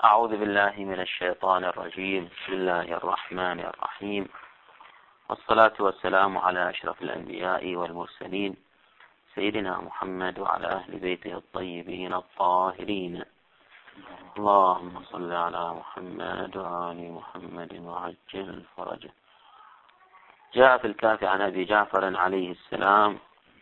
أعوذ بالله من الشيطان الرجيم. بسم الله الرحمن الرحيم، والصلاة والسلام على أشرف الأنبياء والمرسلين سيدنا محمد وعلى أهل بيته الطيبين الطاهرين. اللهم صل على محمد وآل محمد وعجل فرجه. جاء في الكافي عن أبي جعفر عليه السلام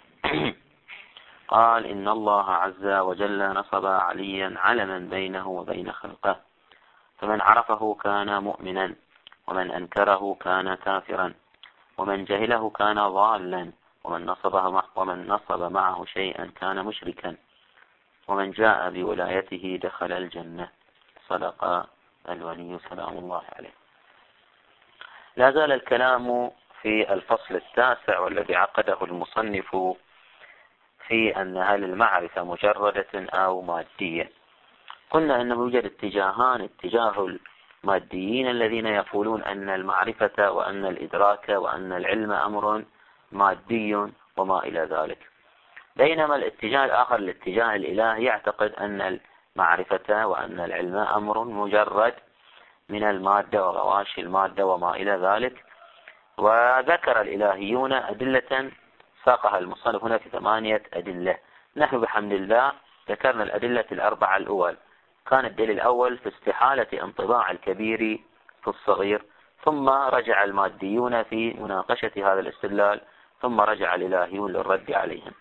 قال: إن الله عز وجل نصب عليا علما بينه وبين خلقه، فمن عرفه كان مؤمنا، ومن أنكره كان كافرا، ومن جهله كان ضالا، ومن نصب معه شيئا كان مشركا، ومن جاء بولايته دخل الجنة. صدق الولي سلام الله عليه. لا زال الكلام في الفصل التاسع والذي عقده المصنف في أن هل المعرفة مجردة أو مادية. قلنا أنه يوجد اتجاهان: اتجاه الماديين الذين يقولون أن المعرفة وأن الإدراك وأن العلم أمر مادي وما إلى ذلك، بينما الاتجاه الآخر الاتجاه الإلهي يعتقد أن المعرفة وأن العلم أمر مجرد من المادة وغواشي المادة وما إلى ذلك. وذكر الإلهيون أدلة ساقها المصنف هنا في 8 أدلة. نحن بحمد الله ذكرنا الأدلة الأربعة الأول. كان الدليل الأول في استحالة انطباع الكبير في الصغير، ثم رجع الماديون في مناقشة هذا الاستدلال، ثم رجع الإلهيون للرد عليهم.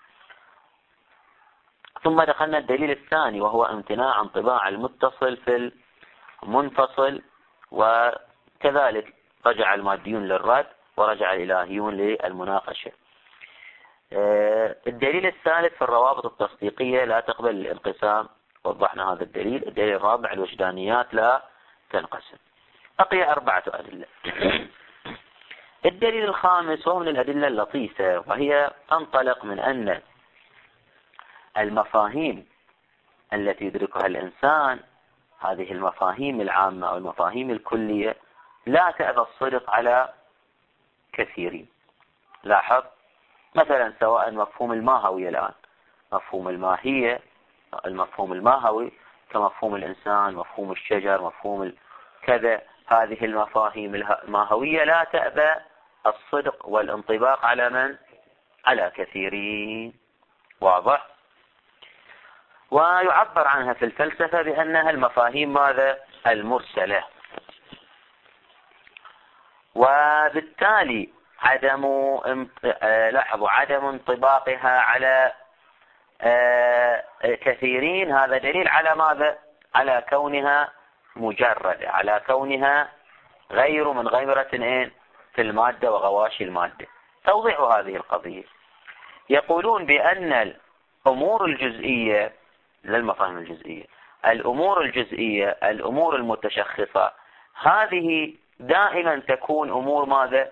ثم دخلنا الدليل الثاني وهو امتناع انطباع المتصل في المنفصل، وكذلك رجع الماديون للرد ورجع الإلهيون للمناقشة. الدليل الثالث في الروابط التصديقية لا تقبل الانقسام، وضحنا هذا الدليل. الدليل الرابع الوجدانيات لا تنقسم. بقي 4 أدلة. الدليل الخامس وهو من الأدلة اللطيفة، وهي تنطلق من أن المفاهيم التي يدركها الإنسان، هذه المفاهيم العامة أو المفاهيم الكلية، لا تأبى الصدق على كثيرين. لاحظ مثلا سواء مفهوم الماهوية الآن، مفهوم الماهية، المفهوم الماهوي كمفهوم الإنسان، مفهوم الشجر، مفهوم كذا، هذه المفاهيم الماهوية لا تأبى الصدق والانطباق على من؟ على كثيرين. واضح؟ ويعبر عنها في الفلسفة بأنها المفاهيم ماذا؟ المرسلة. وبالتالي عدم انطباقها على كثيرين هذا دليل على ماذا؟ على كونها مجردة، على كونها غير منغمرة في المادة وغواشي المادة. توضيح هذه القضية: يقولون بأن الأمور الجزئية، للمفاهيم الجزئية، الأمور الجزئية، الأمور المتشخصة، هذه دائما تكون أمور ماذا؟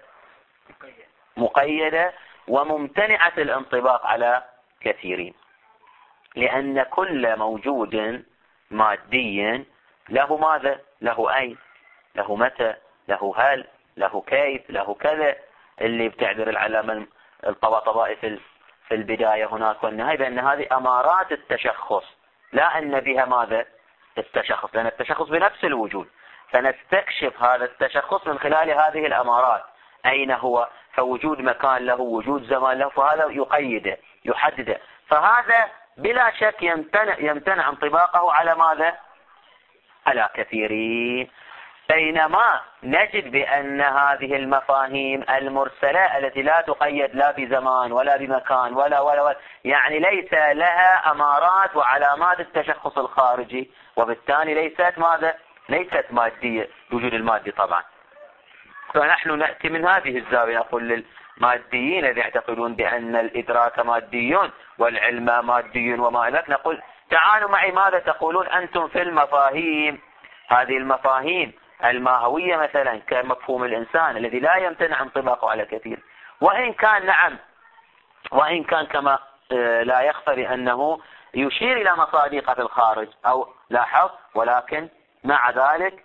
مقيدة وممتنعة الانطباق على كثيرين، لأن كل موجود مادي له ماذا؟ له أين، له متى، له هل، له كيف، له كذا، اللي بتعبر العلامة الطباطبائي في البداية هناك والنهاية، بأن هذه أمارات التشخص، لا أن بها ماذا؟ التشخص، لأن التشخص بنفس الوجود، فنستكشف هذا التشخص من خلال هذه الأمارات. أين هو؟ فوجود مكان له، وجود زمان له، فهذا يقيده يحدده، فهذا بلا شك يمتنع انطباقه على ماذا؟ على كثيرين. بينما نجد بأن هذه المفاهيم المرسلة التي لا تقيد لا بزمان ولا بمكان ولا يعني ليس لها أمارات وعلامات التشخص الخارجي، وبالتالي ليست ماذا؟ ليست مادية، وجود المادي طبعا. فنحن نأتي من هذه الزاوية، نقول للماديين الذين يعتقدون بأن الإدراك مادي والعلم مادي وما إليك، نقول تعالوا معي ماذا تقولون أنتم في المفاهيم، هذه المفاهيم الماهوية مثلا كمفهوم الإنسان الذي لا يمتنع انطباقه على كثير، وإن كان نعم، وإن كان كما لا يخفى بأنه يشير إلى مصادق في الخارج أو لاحظ، ولكن مع ذلك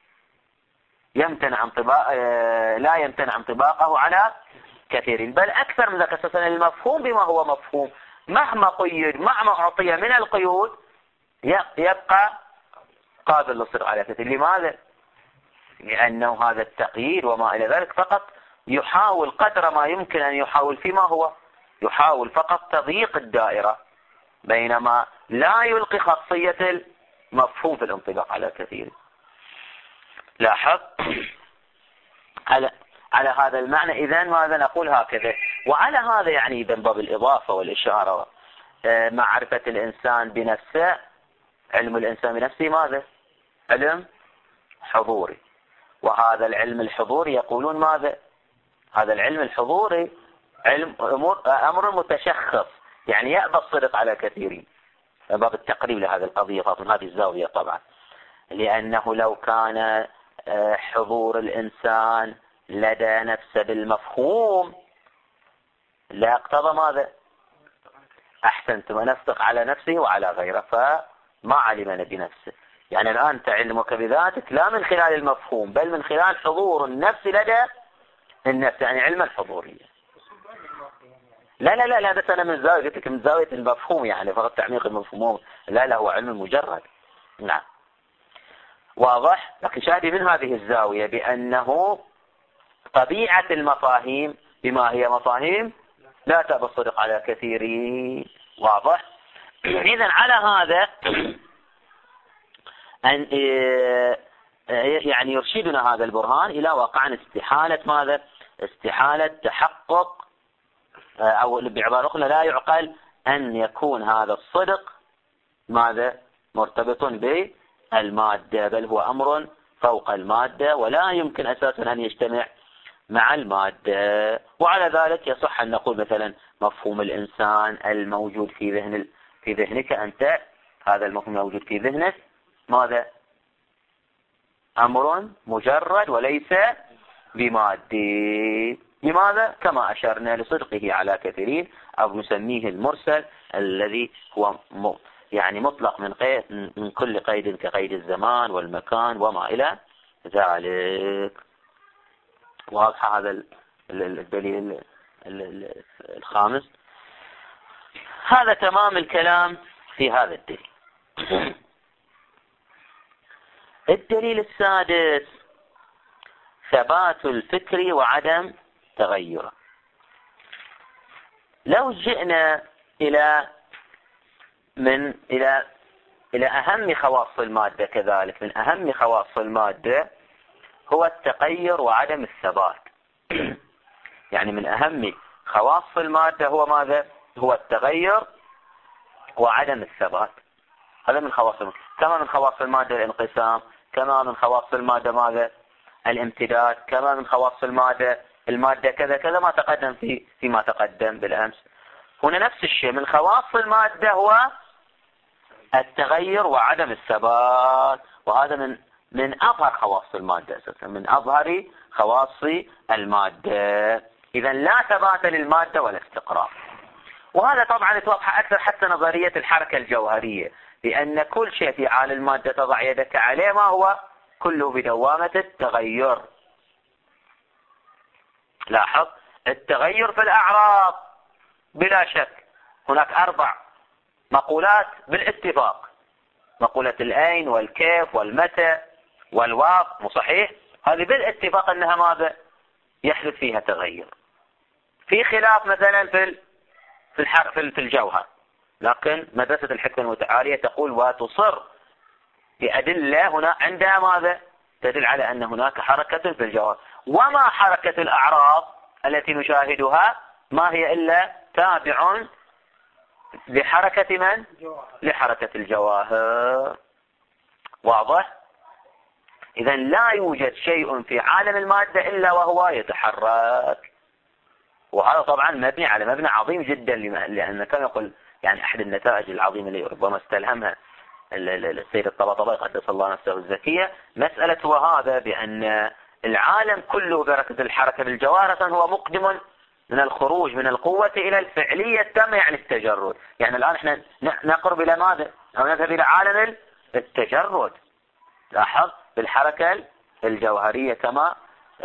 لا يمتنع انطباقه على كثيرين، بل أكثر من ذلك. أساسا المفهوم بما هو مفهوم مهما قيد، مهما أعطي من القيود، يبقى قابل للصدق على كثير. لماذا؟ لأنه هذا التقييد وما إلى ذلك فقط يحاول قدر ما يمكن أن يحاول فيما هو يحاول فقط تضييق الدائرة، بينما لا يلقي خاصية المفهوم في الانطباق على كثير. لاحظ على هذا المعنى. إذن ماذا نقول هكذا. وعلى هذا يعني إذن باب الإضافة والإشارة، معرفة الإنسان بنفسه، علم الإنسان بنفسه ماذا؟ علم حضوري. وهذا العلم الحضوري يقولون ماذا؟ هذا العلم الحضوري علم أمر متشخص، يعني يأبى الصدق على كثيرين. باب التقريب لهذه القضية من هذه الزاوية طبعا، لأنه لو كان حضور الإنسان لدى نفسه بالمفهوم لا اقتضى ماذا؟ أحسنتم، أن يصدق على نفسه وعلى غيره، فما علم بنفسه. يعني الآن أنت علمك بذاتك لا من خلال المفهوم بل من خلال حضور النفس لدى النفس، يعني علم الحضورية. لا بس أنا من زاوية قلت لك من زاوية المفهوم، يعني فقط تعميق المفهوم. لا هو علم مجرد. نعم واضح. لكن شاهدي من هذه الزاوية بأنه طبيعة المفاهيم بما هي مفاهيم لا تأبى الصدق على كثيرين. واضح. إذن على هذا أن يعني يرشدنا هذا البرهان إلى واقع استحالة ماذا؟ استحالة تحقق، أو بعبارة أخرى لا يعقل أن يكون هذا الصدق ماذا؟ مرتبط بالمادة، بل هو أمر فوق المادة ولا يمكن أساسا أن يجتمع مع المادة. وعلى ذلك يصح أن نقول مثلا مفهوم الإنسان الموجود في ذهنك أنت، هذا المفهوم الموجود في ذهنك ماذا؟ أمر مجرد وليس بمادي. لماذا؟ كما أشرنا لصدقه على كثيرين، أو نسميه المرسل الذي هو يعني مطلق من كل قيد كقيد الزمان والمكان وما إلى ذلك. واضح هذا الدليل الخامس. هذا تمام الكلام في هذا الدليل. الدليل السادس ثبات الفكر وعدم تغيره. لو جئنا إلى أهم خواص المادة، كذلك من أهم خواص المادة هو التغير وعدم الثبات. يعني من أهم خواص المادة هو ماذا؟ هو التغير وعدم الثبات. هذا من خواص المادة. كما من خواص المادة الانقسام، كما من خواص المادة ماذا؟ الامتداد، كما من خواص المادة كذا كذا ما تقدم فيما تقدم بالأمس. هنا نفس الشيء، من خواص المادة هو التغير وعدم الثبات، وهذا من أظهر خواص المادة أساسا، من أظهر خواص المادة. إذا لا ثبات للمادة ولا استقرار. وهذا طبعا يتوضح أكثر حتى نظرية الحركة الجوهرية، لأن كل شيء في عالم المادة تضع يدك عليه ما هو كله بدوامة التغير. لاحظ التغير في الأعراض بلا شك. هناك 4 مقولات بالاتفاق، مقولة الأين والكيف والمتى والواو، مو صحيح؟ هذه بالاتفاق أنها ماذا؟ يحدث فيها تغير. في خلاف مثلا في الجوهر، لكن مدرسة الحكمة المتعالية تقول وتصر بأدلة هنا عندها ماذا؟ تدل على أن هناك حركة في الجوهر. وما حركة الأعراض التي نشاهدها ما هي إلا تابع لحركة من؟ لحركة الجواهر. واضح؟ إذا لا يوجد شيء في عالم المادة إلا وهو يتحرك. وهذا طبعا مبني على مبنى عظيم جدا، لأن كما يقول يعني أحد النتائج العظيمة اللي ربما استلهمها السيد الطباطبائي قدس الله نفسه الزكية، مسألة هو هذا بأن العالم كله بركة الحركة بالجوهر هو مقدم من الخروج من القوة إلى الفعلية التامة، يعني التجرد. يعني الآن احنا نقرب إلى ماذا؟ أو نذهب إلى عالم التجرد. لاحظ بالحركة الجوهرية كما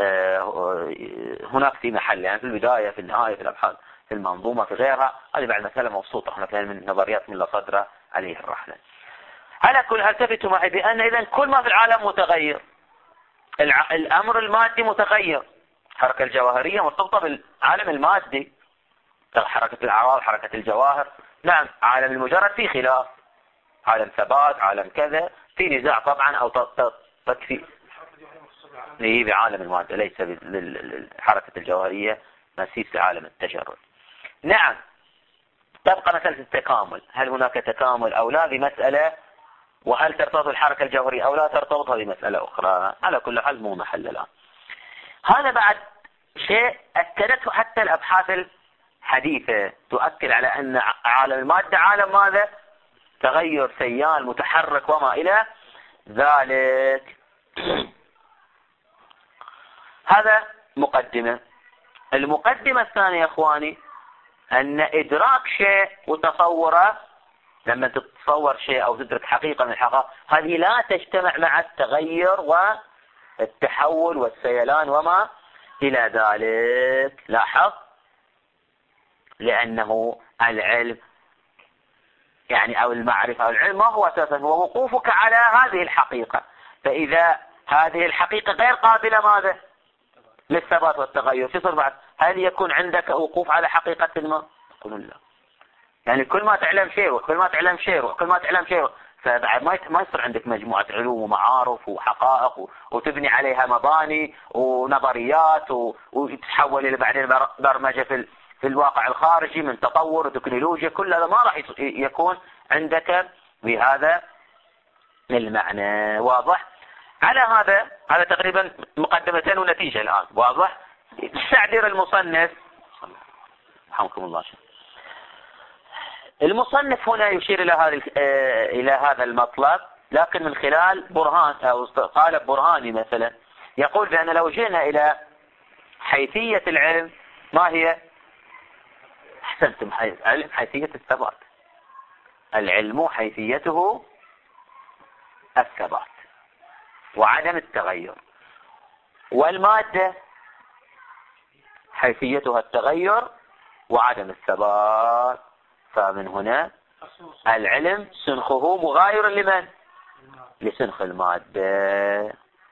هناك في محل، يعني في البداية في النهاية في الأبحاث في المنظومة في غيرها. هذه بعد مسألة مبسوطة، احنا مثلا من نظريات من لا صدر عليه الرحلة. على كل هل التفتوا معي بأن إذن كل ما في العالم متغير. الأمر المادي متغير، الحركة الجوهرية مرتبطة بالعالم المادي، حركة الأعراض، حركة الجواهر. نعم عالم المجرد في خلاف، عالم ثبات، عالم كذا، في نزاع طبعا أو تكفي بعالم المادة، ليس بالحركة الجوهرية مسيس لعالم التجرد. نعم تبقى مسألة التكامل، هل هناك تكامل أو لا، بمسألة، وهل ترتبط الحركة الجوهرية أو لا ترتبط، هذه مسألة أخرى. على كل حال مو محل الآن. هذا بعد شيء أكدته حتى الأبحاث الحديثة، تؤكد على أن عالم المادة عالم ماذا؟ تغير سيال متحرك وما إلى ذلك. هذا مقدمة. المقدمة الثانية يا إخواني أن إدراك شيء وتصوره، لما تتصور شيء أو تدرك حقيقة من الحقائق، هذه لا تجتمع مع التغير والتحول والسيلان وما إلى ذلك. لاحظ، لأنه العلم يعني أو المعرفة أو العلم ما هو أساسا، هو وقوفك على هذه الحقيقة. فإذا هذه الحقيقة غير قابلة ماذا؟ للثبات والتغير، تصير بعد هل يكون عندك وقوف على حقيقة ما؟ قل لا. يعني كل ما تعلم شيء وكل ما تعلم شيء وكل ما تعلم شيء، فبعد ما يصير عندك مجموعة علوم ومعارف وحقائق وتبني عليها مباني ونظريات وتتحول إلى بعدين برمجة في الواقع الخارجي من تطور وتكنولوجيا. كل هذا ما راح يكون عندك بهذا المعنى. واضح؟ على هذا تقريبا مقدمتين ونتيجة الآن. واضح؟ استعدر المصنف رحمكم الله. المصنف هنا يشير إلى هذا المطلب، لكن من خلال برهان أو قالب برهاني مثلا، يقول بأن لو جئنا إلى حيثية العلم، ما هي؟ أحسنتم، علم حيثية الثبات. العلم حيثيته الثبات وعدم التغير، والمادة حيثيتها التغير وعدم الثبات. فمن هنا العلم سنخه مغاير لمن؟ لسنخ المادة.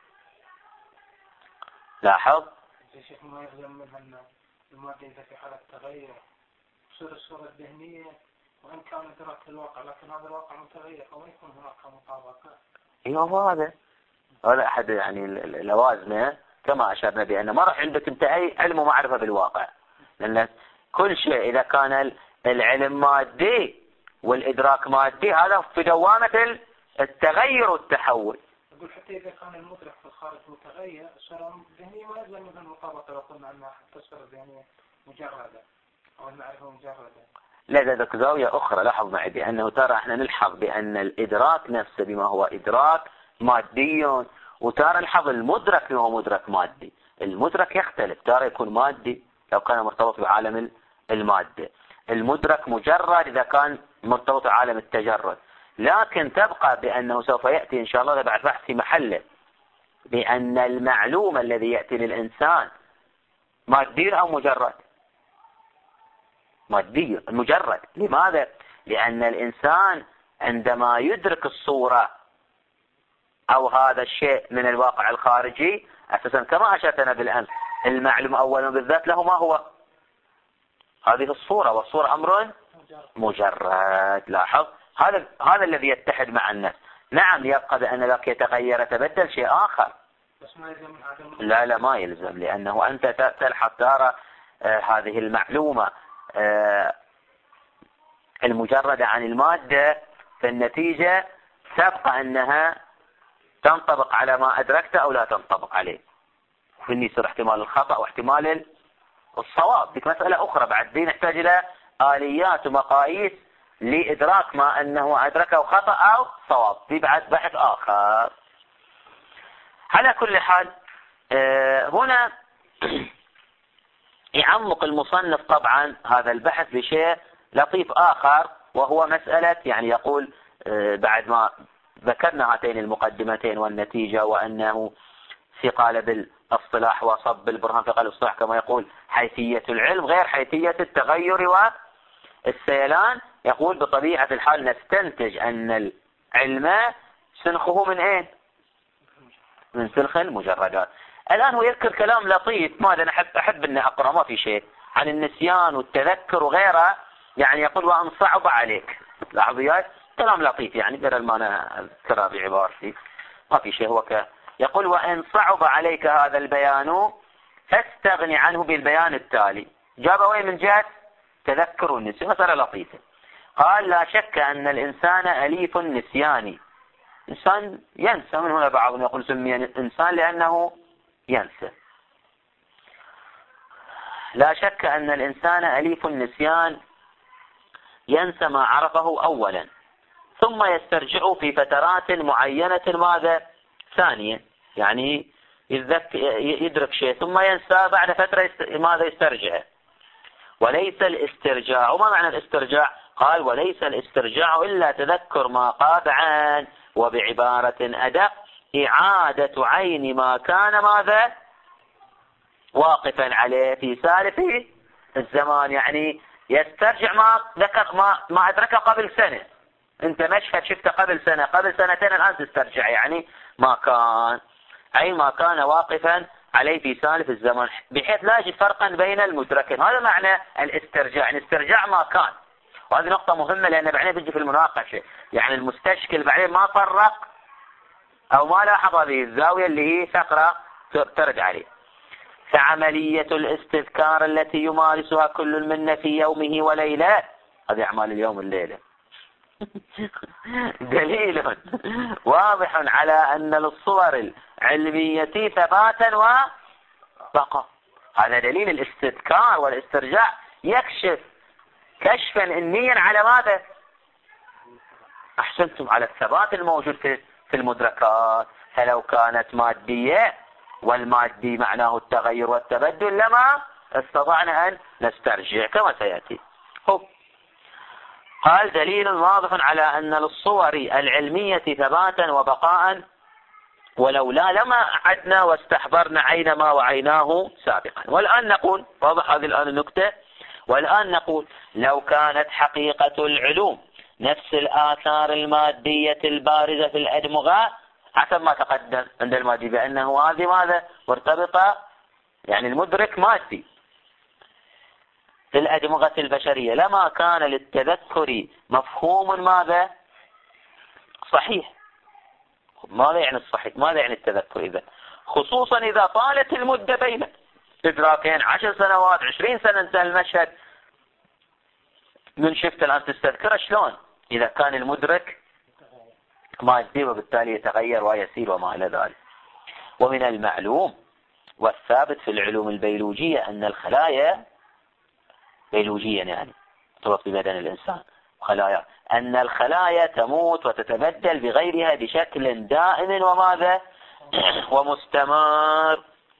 لاحظ، شيخ ما يلزم منها أن المادة إذا في حالة تغير تصير الصورة الذهنية، وإن كان إدراك الواقع، لكن هذا الواقع متغير فما يكون هناك مطابقة. ايوه، هذا أحد يعني اللوازم، كما أشرنا بأن ما راح عندك أنت أي علم ومعرفة بالواقع، لأن كل شيء إذا كان العلم مادي والإدراك مادي، هذا في دوامة التغير والتحول. أقول حتى إذا كان المدرك في الخارج متغير، الصورة الذهنية ما يلزم منها المطابقة، لو قلنا أنها حتى الصورة الذهنية مجردة أو المعرفة مجردة. لا، ذلك زاوية أخرى. لاحظ معي بأنه ترى احنا نلحظ بأن الإدراك نفسه بما هو إدراك مادي، وترى نلحظ المدرك بما هو مدرك مادي. المدرك يختلف، ترى يكون مادي لو كان مرتبط بعالم المادة، المدرك مجرد إذا كان مرتبط بعالم التجرد. لكن تبقى بأنه سوف يأتي إن شاء الله بعد بحث في محله بأن المعلوم الذي يأتي للإنسان مادي أو مجرد؟ مادي مجرد. لماذا؟ لأن الإنسان عندما يدرك الصورة أو هذا الشيء من الواقع الخارجي، أساسا كما أشرتنا بالأمس، المعلوم أولا بالذات له ما هو؟ هذه الصورة، والصورة أمر مجرد. لاحظ، هذا الذي يتحد مع النفس. نعم يبقى بأن لك يتغير يتبدل شيء آخر، بس ما يلزم لا ما يلزم، لأنه أنت تلحظ ترى هذه المعلومة المجردة عن المادة، في النتيجة تبقى أنها تنطبق على ما أدركت أو لا تنطبق عليه، في يصير احتمال الخطأ واحتمال الصواب. دي مسألة أخرى بعد، دي نحتاج إلى آليات ومقاييس لإدراك ما أنه أدركه خطأ أو صواب، دي بعد بحث آخر. على كل حال هنا يعمق المصنف طبعا هذا البحث بشيء لطيف آخر، وهو مسألة يعني يقول بعد ما ذكرنا هاتين المقدمتين والنتيجة، وأنه في قالب الاصطلاح وصب البرهان في قالب الاصطلاح كما يقول حيثية العلم غير حيثية التغير والسيلان، يقول بطبيعة الحال نستنتج أن علم سنخه من ايه؟ من سنخ المجردات. الآن هو يذكر كلام لطيف، ماذا أنا أحب أن أقرأ، ما في شيء، عن النسيان والتذكر وغيره. يعني يقول وأن صعب عليك، لاحظوا كلام لطيف، يعني بدل ما أنا أذكرها بعبارتي ما في شيء. هو يقول وإن صعب عليك هذا البيان فاستغني عنه بالبيان التالي. جاب وين من جهة تذكر والنسيان، مسألة لطيفة. قال لا شك أن الإنسان أليف النسيان، إنسان ينسى. من هنا بعضهم يقول سمي إنسان لأنه ينسى. لا شك أن الإنسان أليف النسيان، ينسى ما عرفه أولا ثم يسترجعه في فترات معينة ماذا ثانية، يعني يدرك شيء ثم ينسى بعد فترة ماذا يسترجعه. وليس الاسترجاع، وما معنى الاسترجاع؟ قال وليس الاسترجاع إلا تذكر ما قاد عن، وبعبارة أدق إعادة عين ما كان ماذا واقفا عليه في سالف الزمان. يعني يسترجع ما ذكر ما أدركه قبل سنة. أنت مشهد شفته قبل سنة، قبل سنتين، الآن تسترجع يعني ما كان، أي ما كان واقفا عليه في سالف الزمان، بحيث لا يجد فرقا بين المدركين. هذا معنى الاسترجاع، يعني استرجاع ما كان. وهذه نقطة مهمة لأن بعدين بيجي في المناقشة، يعني المستشكل بعدين ما فرق أو ما لاحظ هذه الزاوية اللي هي فقرة ترد عليه. فعملية الاستذكار التي يمارسها كل منا في يومه وليلة، هذه أعمال اليوم والليلة، دليل واضح على أن للصور العلمية ثباتا وبقاء. هذا دليل الاستذكار والاسترجاع يكشف كشفا علميا على ماذا؟ أحسنتم، على الثبات الموجود في المدركات. فلو كانت مادية، والمادي معناه التغير والتبدل، لما استطعنا أن نسترجع كما سيأتي. قال دليل واضح على أن للصور العلمية ثباتا وبقاء، ولولا لما عدنا واستحضرنا عين ما وعيناه سابقا. والآن نقول، واضح هذه الآن النكتة، والآن نقول لو كانت حقيقة العلوم نفس الآثار المادية البارزة في الأدمغة، حسب ما تقدم عند المادي بأنه هذه ماذا مرتبطة، يعني المدرك مادي في الأدمغة البشرية، لما كان للتذكر مفهوم ماذا صحيح. ماذا يعني الصحيح؟ ماذا يعني التذكر إذا؟ خصوصا إذا طالت المدة بين إدراكين، 10 سنوات 20 سنة انتهى المشهد من شفت الآن تستذكره شلون إذا كان المدرك مادي وبالتالي يتغير ويسير وما إلى ذلك. ومن المعلوم والثابت في العلوم البيولوجية أن الخلايا بيولوجيا يعني تربط ببدن الإنسان خلايا، أن الخلايا تموت وتتبدل بغيرها بشكل دائم وماذا ومستمر.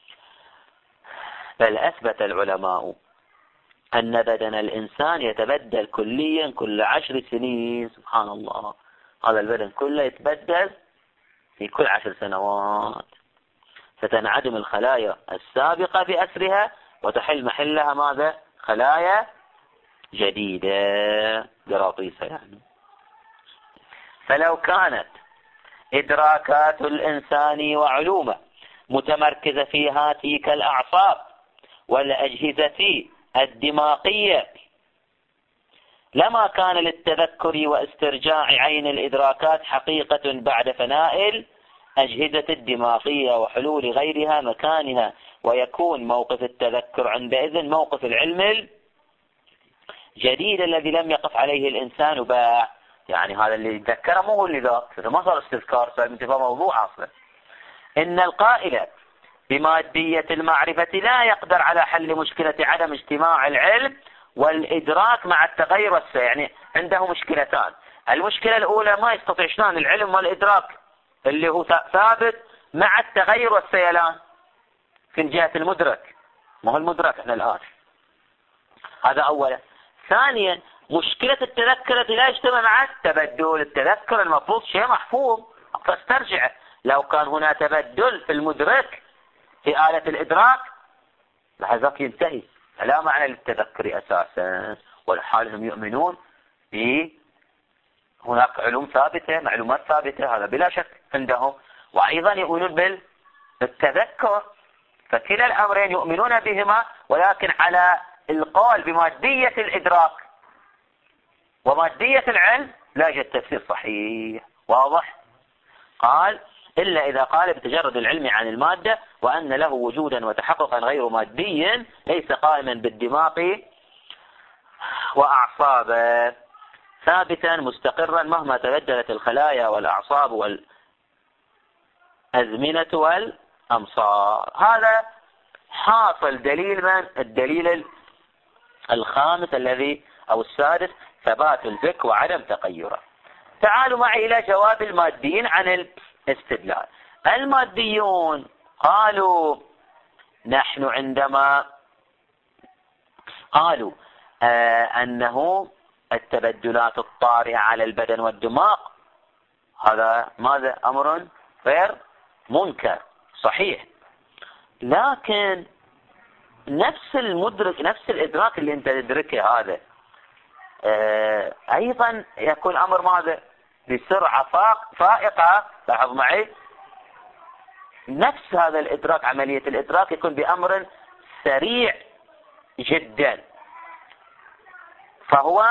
بل أثبت العلماء أن بدن الإنسان يتبدل كليا كل 10 سنين. سبحان الله، هذا البدن كله يتبدل في كل 10 سنوات، فتنعدم الخلايا السابقة بأسرها وتحل محلها ماذا؟ خلايا جديدة قراطيسة يعني. فلو كانت إدراكات الإنسان وعلومه متمركزة في هاتيك الأعصاب والأجهزة الدماغية، لما كان للتذكر واسترجاع عين الإدراكات حقيقة بعد فناء الأجهزة الدماغية وحلول غيرها مكانها، ويكون موقف التذكر عندئذ موقف العلم الجديد الذي لم يقف عليه الإنسان باع. يعني هذا اللي يتذكره مو هو اللي ذاك، ما صار استذكار، صار انتباه موضوع أصلا. إن القائل بمادية المعرفة لا يقدر على حل مشكلة عدم اجتماع العلم والإدراك مع التغير يعني عنده مشكلتان. المشكلة الأولى ما يستطيع شلون العلم والإدراك اللي هو ثابت مع التغير والسيلان في جهة المدرك، ما هو المدرك احنا الآن، هذا أولا. ثانيا مشكلة التذكر التي لا يجتمع مع التبدل. التذكر المفروض شيء محفوظ فاسترجعه، لو كان هنا تبدل في المدرك في آلة الإدراك لحظك ينتهي، فلا معنى للتذكر أساسا. والحال هم يؤمنون هناك علوم ثابتة، معلومات ثابتة، هذا بلا شك عندهم. وأيضا يؤمنون بالتذكر، فكلا الأمرين يؤمنون بهما، ولكن على القول بمادية الإدراك ومادية العلم لا يوجد تفسير صحيح واضح. قال إلا إذا قال بتجرد العلم عن المادة وأن له وجودا وتحققا غير مادي ليس قائما بالدماغ وأعصابه ثابتا مستقرا مهما تبدلت الخلايا والأعصاب والأزمنة والأمصار. هذا حاصل دليل من؟ الدليل الخامس الذي أو السادس، ثبات الفكر وعدم تغيره. تعالوا معي إلى جواب الماديين عن الاستدلال. الماديون قالوا نحن عندما قالوا أنه التبدلات الطارئة على البدن والدماغ هذا ماذا؟ أمر غير منكر صحيح، لكن نفس المدرك نفس الإدراك اللي أنت تدركه هذا أيضا يكون أمر ماذا؟ بسرعة فائقة. لاحظ معي، نفس هذا الإدراك، عملية الإدراك يكون بأمر سريع جدا. فهو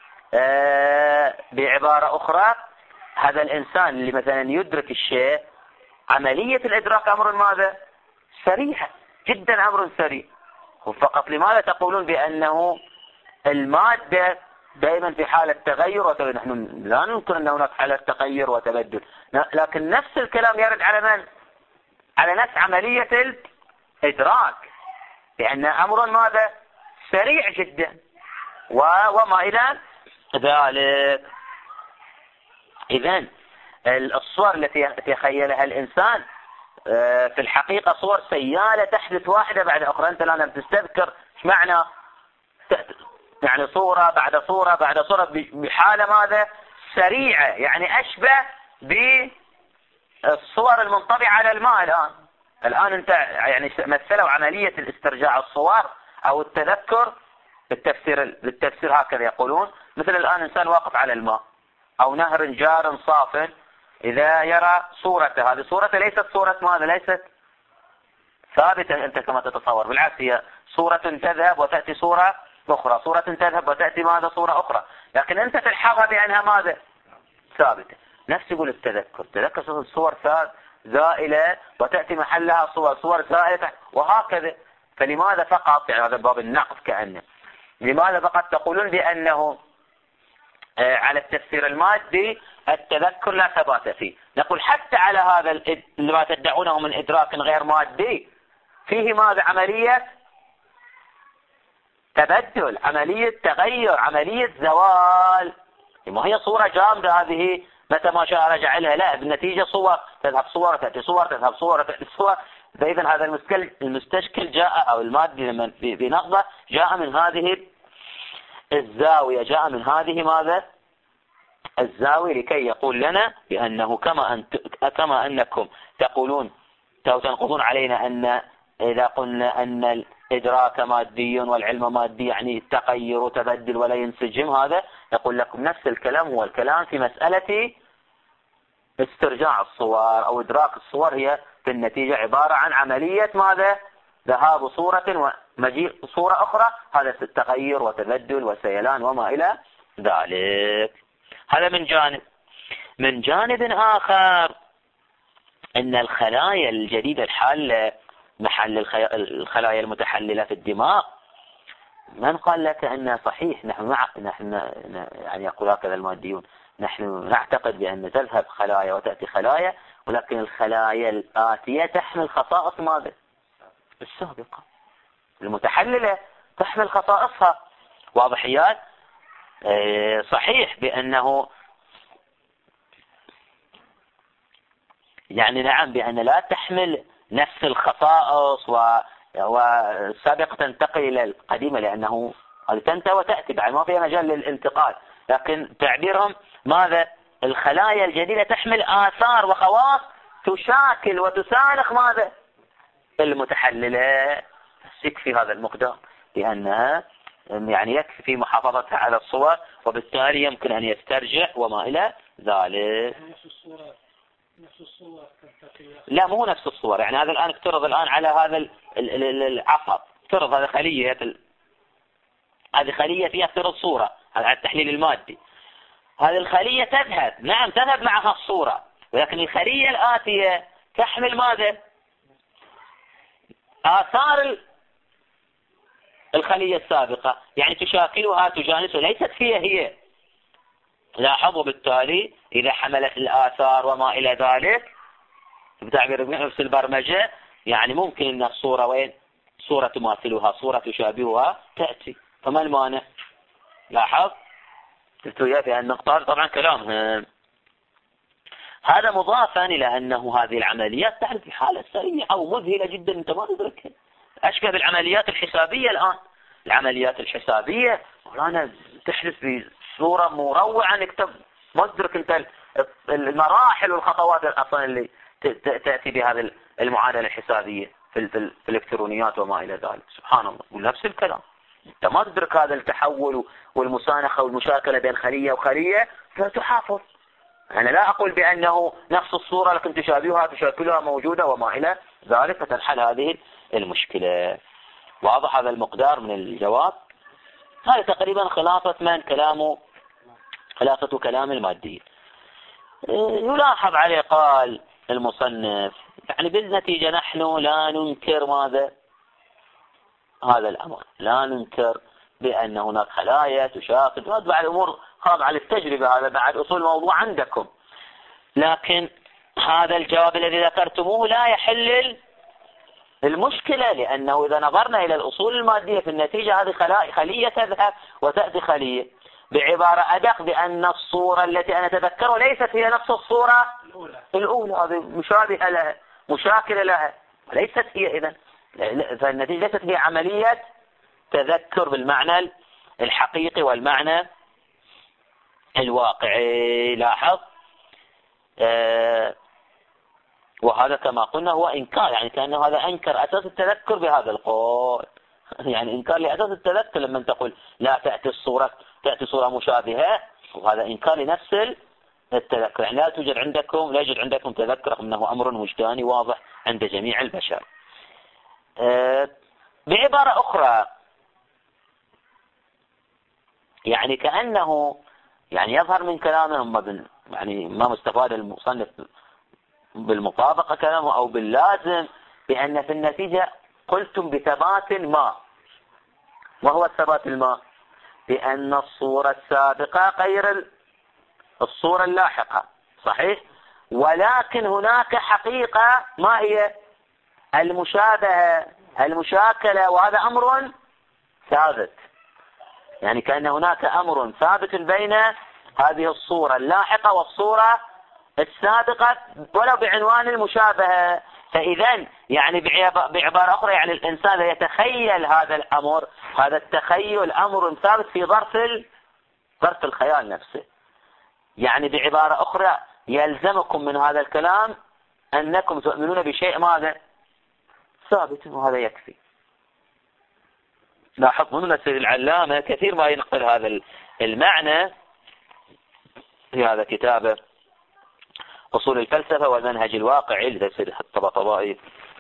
بعبارة أخرى هذا الإنسان اللي مثلا يدرك الشيء عملية الإدراك أمر ماذا؟ سريع جدا، أمر سريع. فقط لماذا تقولون بأنه المادة دائما في حالة تغير وتبدل؟ نحن لا ننكر أن هناك حالة تغير وتبدل، لكن نفس الكلام يرد على من؟ على نفس عملية الإدراك، لأن أمر ماذا؟ سريع جدا وما إلى ذلك. إذن الصور التي يتخيلها الإنسان في الحقيقة صور سيالة تحدث واحدة بعد أخرى. أنت الآن تستذكر ايش معنى يعني صورة بعد صورة بعد صورة بحالة ماذا؟ سريعة، يعني أشبه بالصور المنطبعة على الماء. الآن أنت يعني مثلوا عملية الاسترجاع الصور أو التذكر بالتفسير هكذا يقولون. مثل الآن إنسان واقف على الماء أو نهر جار صاف، إذا يرى صورته، هذه صورته ليست صورة ماذا؟ ليست ثابتة أنت كما تتصور، بالعكس هي صورة تذهب وتأتي صورة أخرى، صورة تذهب وتأتي ماذا؟ صورة أخرى، لكن أنت تلحظها بأنها ماذا؟ ثابتة. نفس يقول التذكر صور زائلة وتأتي محلها صور زائلة وهكذا. فلماذا فقط، يعني هذا باب النقد كأنه، لماذا فقط تقولون بأنه على التفسير المادي التذكر لا ثبات فيه؟ نقول حتى على هذا ما تدعونه من إدراك غير مادي فيه ماذا؟ عملية تبدل، عملية تغير، عملية زوال. ما هي صورة جامدة هذه متى ما شاء رجع لها، لا، بالنتيجة صور تذهب صور تأتي صور تذهب صور تأتي صور. فإذا هذا المستشكل جاء أو المادي لما بنقضة جاء من هذه الزاوية، جاء من هذه ماذا؟ الزاوية، لكي يقول لنا بأنه كما أنكم تقولون أو تنقضون علينا أن إذا قلنا أن الإدراك مادي والعلم مادي يعني تغير وتبدل ولا ينسجم، هذا يقول لكم نفس الكلام هو الكلام في مسألة استرجاع الصور أو إدراك الصور. هي في النتيجة عبارة عن عملية ماذا؟ ذهاب صورة ومجيء صورة أخرى، هذا التغير وتبدل وسيلان وما إلى ذلك. هذا من جانب. من جانب آخر أن الخلايا الجديدة الحالة محل الخلايا المتحللة في الدماغ، من قال لك أنها صحيح؟ نحن يعني يقول هكذا الماديون، نحن نعتقد بأن تذهب خلايا وتأتي خلايا، ولكن الخلايا الآتية تحمل خصائص ماذا؟ السابقة. المتحللة تحمل خصائصها واضحيات. صحيح بأنه يعني نعم بأن لا تحمل نفس الخصائص والسابقة تنتقل إلى القديمة، لأنه تنتهي وتأتي بعد ما فيها مجال للانتقال. لكن تعبيرهم ماذا؟ الخلايا الجديدة تحمل آثار وخواص تشاكل وتسالخ ماذا؟ المتحللة. يكفي هذا المقدار، لأنها يعني يكفي في محافظتها على الصور وبالتالي يمكن أن يسترجع وما إلى ذلك. نفس الصور لا مو نفس الصور، يعني هذا الآن افترض الآن على هذا العصب، افترض هذا خلية، هذه خلية فيها افترض صورة، هذا على التحليل المادي. هذه الخلية تذهب، نعم تذهب معها الصورة، ولكن الخلية الآتية تحمل ماذا؟ آثار الخلية السابقة، يعني تشاكلها تجانسها، ليست هي. لاحظوا بالتالي إذا حملت الآثار وما إلى ذلك بتعبير نفس البرمجة، يعني ممكن أن الصورة وين؟ صورة تماثلها، صورة تشابهها تأتي، فما المانع؟ لاحظ قلت في هذه النقطة طبعا كلام هذا مضافا إلى أنه هذه العمليات تحدث في حالة سريعة ومذهلة جدا أنت ما تدركها، أشبه بالعمليات الحسابية. الآن العمليات الحسابية الآن تحدث بصورة مروعة أنك ما تدرك أنت المراحل والخطوات أصلا اللي تأتي بهذه المعادلة الحسابية في الإلكترونيات وما إلى ذلك. سبحان الله، ونفس الكلام أنت ما تدرك هذا التحول والمسانخة والمشاكلة بين خلية وخلية، فتحافظ. أنا لا أقول بأنه نفس الصورة لكن تشاكلها موجودة وما إلى ذلك، فتنحل هذه المشكلة. واضح هذا المقدار من الجواب؟ هذا تقريبا خلاصة كلام المادي. يلاحظ عليه قال المصنف يعني بالنتيجة نحن لا ننكر ماذا؟ هذا الأمر، لا ننكر بأن هناك خلايا تشاكل، بعد أمور خاضعة للتجربة، هذا بعد أصول موضوع عندكم، لكن هذا الجواب الذي ذكرتموه لا يحل المشكلة، لأنه إذا نظرنا إلى الأصول المادية في النتيجة هذه خلية تذهب وتأتي خلية، بعبارة أدق بأن الصورة التي أنا أتذكرها ليست هي نفس الصورة الأولى، هذه مشابهة لها مشاكلة لها، ليست هي. إذن فالنتيجة ليست هي عملية تذكر بالمعنى الحقيقي والمعنى الواقعي. لاحظ وهذا كما قلنا هو إنكار، يعني كأنه هذا أنكر أساس التذكر بهذا القول، يعني إنكار لأساس التذكر لما تقول لا تأتي صورة مشابهة، وهذا إنكار لنفس التذكر، يعني لا يوجد عندكم تذكر، إنه أمر وجداني واضح عند جميع البشر. بعبارة أخرى يعني كأنه يعني يظهر من كلامهم يعني ما مستفاد المصنف بالمطابقة كلامه أو باللازم، بأن في النتيجة قلتم بثبات ما. وهو الثبات الماء بأن الصورة السابقة غير الصورة اللاحقة، صحيح؟ ولكن هناك حقيقة ما هي؟ المشاكلة، وهذا أمر ثابت، يعني كأن هناك أمر ثابت بين هذه الصورة اللاحقة والصورة السابقة ولو بعنوان المشابهة. فإذا يعني بعبارة أخرى يعني الإنسان يتخيل هذا الأمر، هذا التخيل أمر ثابت في ظرف الخيال نفسه. يعني بعبارة أخرى يلزمكم من هذا الكلام أنكم تؤمنون بشيء ماذا؟ ثابت، وهذا يكفي. لاحظ من السيد العلامة كثير ما ينقل هذا المعنى في هذا كتابه أصول الفلسفة والمنهج الواقعي لتفسير الطباطبائي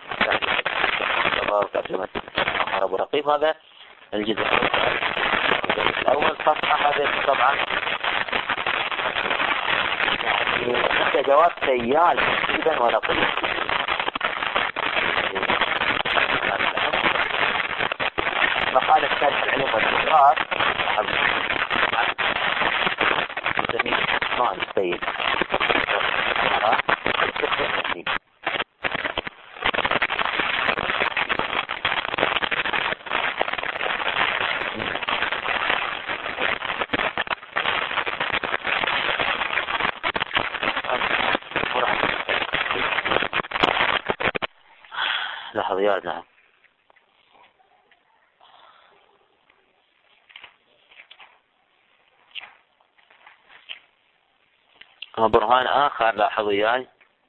ترجمة أبو رقيب. هذا الجزء الأول صفحة، هذا طبعا يعني جواب سيال جدا ولا قليل. مقالة الثالث العلوم والفكرات نسميه اسماء السيد لحظيات. نعم. برهان آخر لاحظوا إياي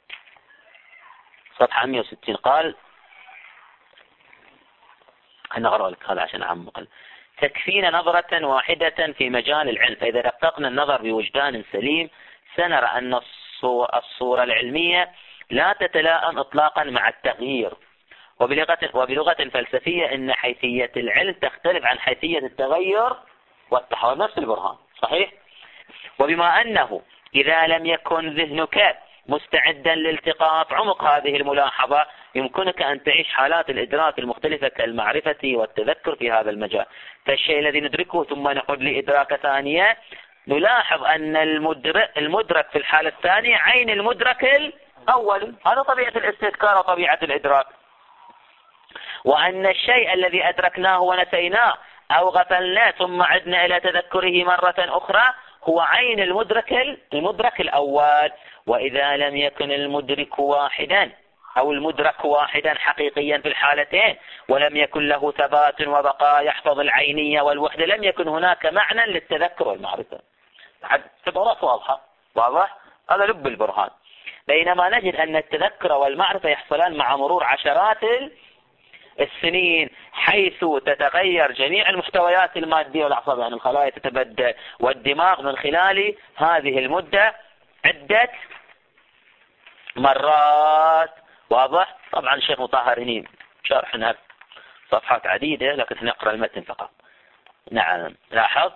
صفحة 160 قال أنا أقرأ لك هذا عشان أعمق. تكفينا نظرة واحدة في مجال العلم، فإذا دققنا النظر بوجدان سليم سنرى أن الصورة العلمية لا تتلائم إطلاقا مع التغيير. وبلغة فلسفية إن حيثية العلم تختلف عن حيثية التغير والتحول، نفس البرهان صحيح. وبما أنه إذا لم يكن ذهنك مستعدا لالتقاط عمق هذه الملاحظة يمكنك أن تعيش حالات الإدراك المختلفة كالمعرفة والتذكر في هذا المجال. فالشيء الذي ندركه ثم نعود لإدراك ثانية نلاحظ أن المدرك في الحالة الثانية عين المدرك الأول. هذا طبيعة الاستذكار وطبيعة الإدراك. وأن الشيء الذي أدركناه ونسيناه أو غفلناه ثم عدنا إلى تذكره مرة أخرى هو عين المدرك الأول. وإذا لم يكن المدرك واحدا أو المدرك واحدا حقيقيا في الحالتين ولم يكن له ثبات وبقاء يحفظ العينية والوحدة لم يكن هناك معنى للتذكر والمعرفة. اعتبارات واضح؟ هذا لب البرهان. بينما نجد أن التذكر والمعرفة يحصلان مع مرور عشرات السنين، حيث تتغير جميع المحتويات المادية والأعصاب، يعني الخلايا تتبدل والدماغ من خلال هذه المدة عدة مرات. واضح؟ طبعا الشيخ مطهر هنا شرحنا صفحات عديدة لكن نقرأ المتن فقط. نعم لاحظ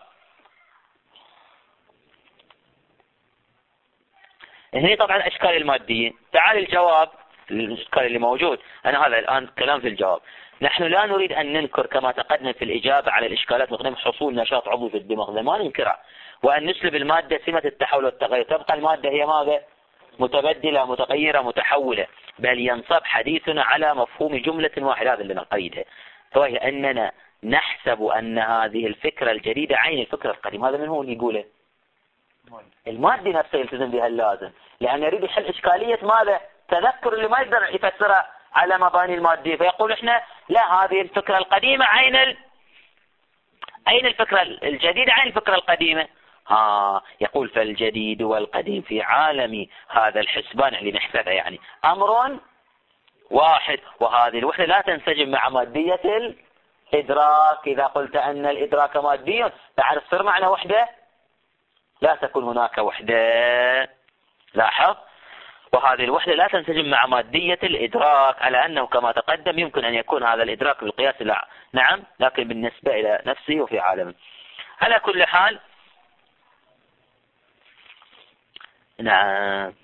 هنا طبعا الأشكال المادية. تعال الجواب الإشكال اللي موجود. أنا هذا الآن كلام في الجواب. نحن لا نريد أن ننكر كما تقدم في الإجابة على الإشكالات مقدم حصول نشاط عضوي في الدماغ، ما ننكرها، وأن نسلب المادة سمة التحول والتغير. تبقى المادة هي ماذا؟ متبدلة متغيرة متحولة. بل ينصب حديثنا على مفهوم جملة واحدة، هذا اللي نقيدها، وهي أننا نحسب أن هذه الفكرة الجديدة عين الفكرة القديمة. هذا من هو اللي يقوله؟ المادة نفسه يلتزم بها اللازم، لأن يريد يحل إشكالية ماذا؟ تذكر اللي ما يقدر يفسرها على مباني المادية. فيقول إحنا لا، هذه الفكرة القديمة عين الفكرة الجديدة عين الفكرة القديمة. يقول فالجديد والقديم في عالم هذا الحسبان اللي نحسبها يعني أمر واحد، وهذه الوحدة لا تنسجم مع مادية الإدراك. إذا قلت أن الإدراك مادي تعرف صار معنى وحدة، لا تكون هناك وحدة. لاحظ، وهذه الوحدة لا تنسجم مع مادية الإدراك، على أنه كما تقدم يمكن أن يكون هذا الإدراك بالقياس نعم، لكن بالنسبة إلى نفسه وفي عالمه. على كل حال نعم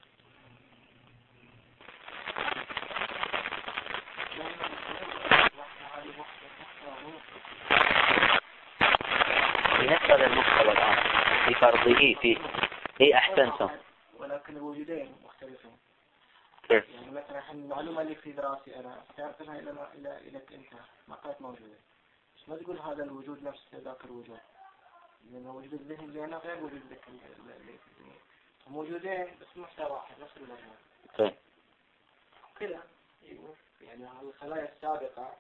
بالنسبة للمحتوى الآن في فرضه في أحسنتم، ولكن الوجودين مختلفين. كيف؟ يعني مثلا المعلومة اللي في دراسي أنا تعرفها إلى أنت ما كانت موجودة، بس ما تقول هذا الوجود نفس ذاك الوجود، لأن وجود الذهن اللي أنا غير وجود ذاك اللي في الدنيا، موجودين بس محتوى واحد نفس المجموع. طيب كذا يعني الخلايا السابقة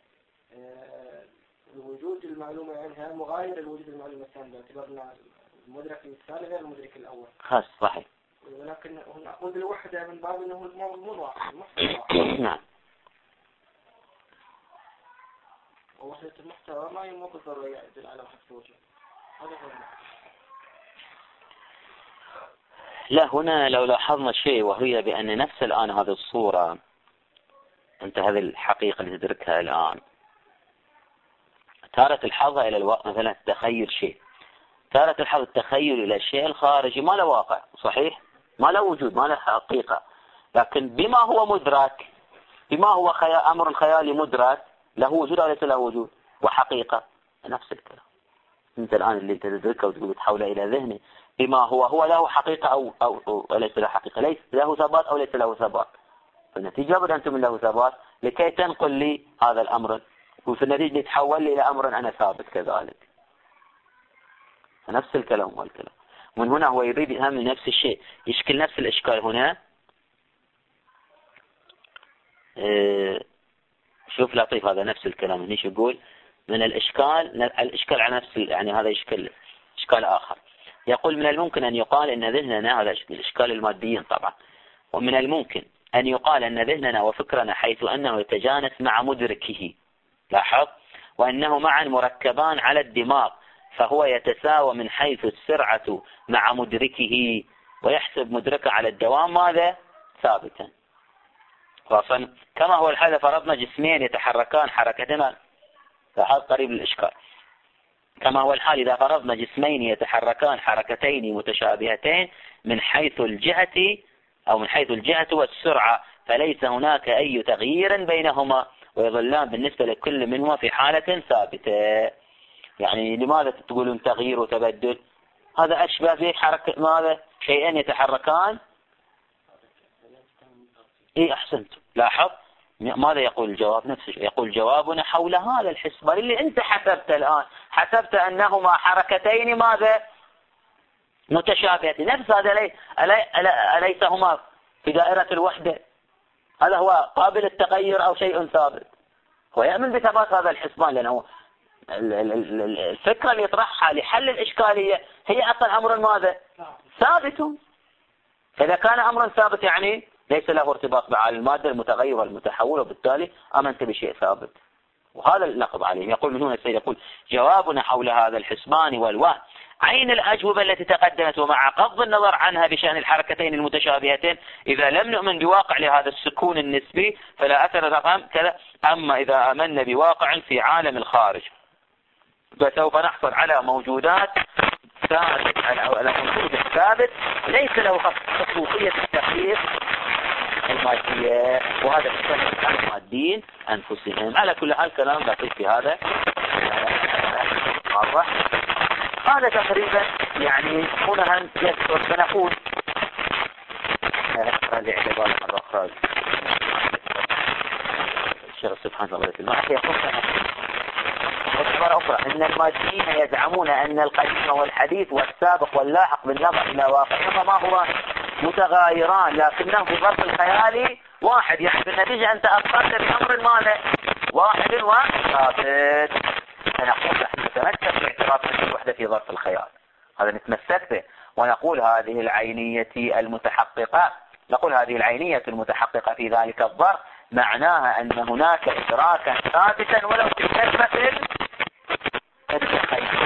الوجود المعلومة عنها مغاير الوجود المعلومة الثانية، باعتبارنا المدرك الثاني غير المدرك الأول. خاص صحيح. ولكن نقول الوحدة من باب أنه المضمون واحد، المحتوى واحد. نعم. ووحدة المحتوى ما بالضرورة يدل على وحدة الوجود. هذا هو. لا، هنا لو لاحظنا شيء، وهي بأن نفس الآن هذه الصورة، أنت هذه الحقيقة اللي تدركها الآن، تارة الحظة إلى الواقع، مثلا التخيل شيء، تارة الحظة التخيل إلى الشيء الخارجي ما له واقع صحيح، ما له وجود، ما له حقيقة، لكن بما هو مدرك، بما هو أمر خيالي مدرك، له وجود أو ليس له وجود وحقيقة. نفس الكلام أنت الآن اللي تدركه وتقول تحوله إلى ذهني، بما هو له حقيقة أو ليس له حقيقة، ليس له ثبات أو ليس له ثبات. فالنتيجة لابد أن تكون له ثبات لكي تنقل لي هذا الأمر، وفي النتيجة يتحول لي إلى أمر أنا ثابت كذلك. فنفس الكلام والكلام. من هنا هو يريد يهم نفس الشيء، يشكل نفس الإشكال هنا. شوف لطيف، هذا نفس الكلام هنا شو يقول من الإشكال على نفس، يعني هذا إشكال آخر. يقول من الممكن أن يقال أن ذهننا، هذا الإشكال الماديين طبعا، ومن الممكن أن يقال أن ذهننا وفكرنا حيث أنه يتجانس مع مدركه، لاحظ، وأنه معا مركبان على الدماغ، فهو يتساوى من حيث السرعة مع مدركه، ويحسب مدركه على الدوام ماذا؟ ثابتا. كما هو الحال فرضنا جسمين يتحركان حركتنا، لاحظ قريب الإشكال. كما هو الحال إذا فرضنا جسمين يتحركان حركتين متشابهتين من حيث الجهة أو من حيث الجهة والسرعة، فليس هناك أي تغيير بينهما، ويظلان بالنسبة لكل منهما في حالة ثابتة. يعني لماذا تقولون تغيير وتبدل؟ هذا أشبه به حركة ماذا؟ شيئين يتحركان. أحسنت. لاحظ ماذا يقول الجواب؟ نفس الشيء يقول جوابنا حول هذا الحسبان اللي أنت حسبت الآن، حسبت أنهما حركتين ماذا؟ متشابهتين. نفس هذا أليس هما في دائرة الوحدة؟ هذا هو قابل التغير أو شيء ثابت؟ هو يأمن بثبات هذا الحسبان، لأنه الفكرة اللي يطرحها لحل الإشكالية هي أصلا أمر ماذا؟ ثابت. إذا كان أمرا ثابت يعني ليس له ارتباط مع المادة المتغيرة والمتحولة، وبالتالي أمنت بشيء ثابت. وهذا اللقب عليه. يقول من هنا السيد يقول جوابنا حول هذا الحسبان والوهم عين الأجوبة التي تقدمت، ومع غض النظر عنها بشأن الحركتين المتشابهتين، إذا لم نؤمن بواقع لهذا السكون النسبي فلا أثر رقم كذا. أما إذا آمنا بواقع في عالم الخارج فسوف نحصل على موجودات ثابت، على موجود ثابت ليس له خصوصية التحقيق المادية، وهذا يختلف عن المادين أنفسهم. على كل حال كلام دقيق في هذا واضح. هذا تقريبا يعني هنا يذكر. فنقول هذه اعتبار مرة أخرى الشيخ سبحانه وتعالى يقول مرة أخرى إن الماديين يزعمون أن القديم والحديث والسابق واللاحق بالنظر إلى واقعهما ما هو متغايران، لكنه في ظرف الخيال واحد. يعني بالنتيجة أنت أصبحت بأمر ماذا؟ واحد وثابت. فنقول نحن نتمسك باعتراف الوحدة في ظرف الخيال، هذا نتمسك به. ونقول هذه العينية المتحققة، نقول هذه العينية المتحققة في ذلك الظرف معناها أن هناك إدراكا ثابتا ولو في كلمة التخيل.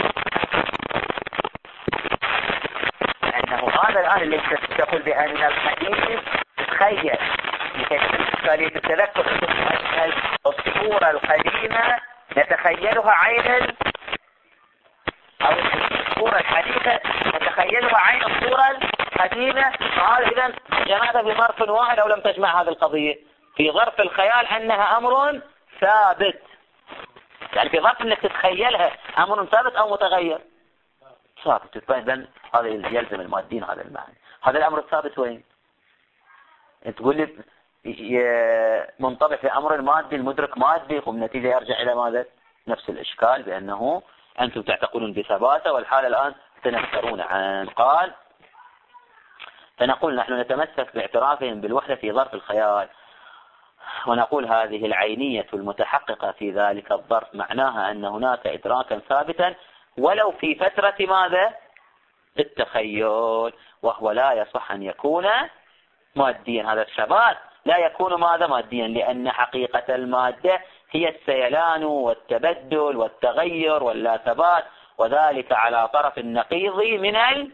لأنه هذا الآن اللي تقول بأن الحديث تتخيل لكي التذكر أن الصورة القديمة نتخيلها عين أو الصورة الحديثة نتخيلها عين الصورة القديمة. فهذا إذن جمعتها في ظرف واحد أو لم تجمع هذه القضية في ظرف الخيال أنها أمر ثابت. يعني في ظرف أنك تتخيلها أمر ثابت أو متغير ثابت. إذن هذا يلزم المادين هذا المعنى. هذا الأمر الثابت وين؟ أنت تقول لي منطبع في أمر مادي، المدرك مادي، وبالنتيجة يرجع إلى ماذا؟ نفس الإشكال بأنه أنتم تعتقدون بثباته والحال الآن تنكرون عن. قال فنقول نحن نتمسك باعترافهم بالوحدة في ظرف الخيال، ونقول هذه العينية المتحققة في ذلك الظرف معناها أن هناك إدراكا ثابتا ولو في فترة ماذا؟ التخيل، وهو لا يصح أن يكون ماديا. هذا الثبات لا يكون ماذا؟ ماديا، لأن حقيقة المادة هي السيلان والتبدل والتغير واللا ثبات، وذلك على طرف النقيض من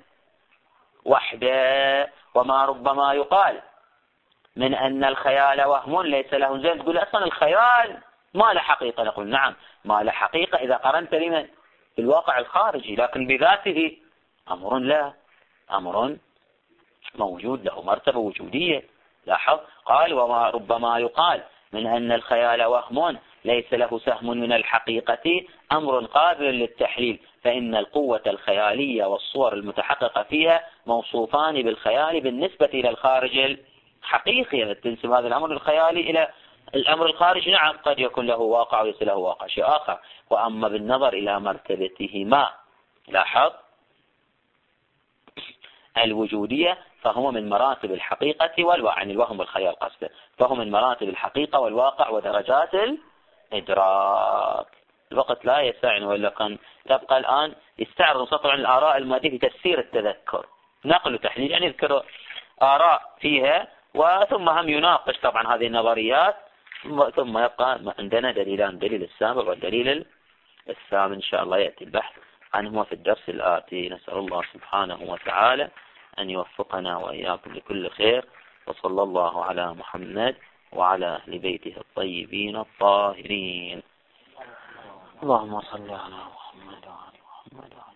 الوحدة. وما ربما يقال من أن الخيال وهم ليس له زين، تقول أصلا الخيال ما له حقيقة. نقول نعم ما له حقيقة إذا قرنت لمن؟ بالواقع الخارجي، لكن بذاته أمر لا، أمر موجود له مرتبة وجودية. لاحظ قال وما ربما يقال من أن الخيال وهم ليس له سهم من الحقيقة أمر قابل للتحليل، فإن القوة الخيالية والصور المتحققة فيها موصوفان بالخيال بالنسبة إلى الخارج الحقيقي. تنسب هذا الأمر الخيالي إلى الأمر الخارجي، نعم قد يكون له واقع وليس له واقع شيء آخر. وأما بالنظر إلى مرتبتهما لاحظ الوجودية فهو من مراتب الحقيقة والواقع، يعني الوهم والخيال قصده، فهو من مراتب الحقيقة والواقع ودرجات الإدراك. الوقت لا يسعني، وإلا كان تبقى الآن يستعرض سطر الآراء المادية في تفسير التذكر، نقل وتحليل، يعني يذكر آراء فيها وثم هم يناقش طبعا هذه النظريات ثم يبقى عندنا دليلان، دليل السابق والدليل الثامن إن شاء الله يأتي البحث عنهما في الدرس الآتي. نسأل الله سبحانه وتعالى أن يوفقنا وإياكم لكل خير، وصلى الله على محمد وعلى أهل بيته الطيبين الطاهرين. اللهم صل على محمد وعلى محمد.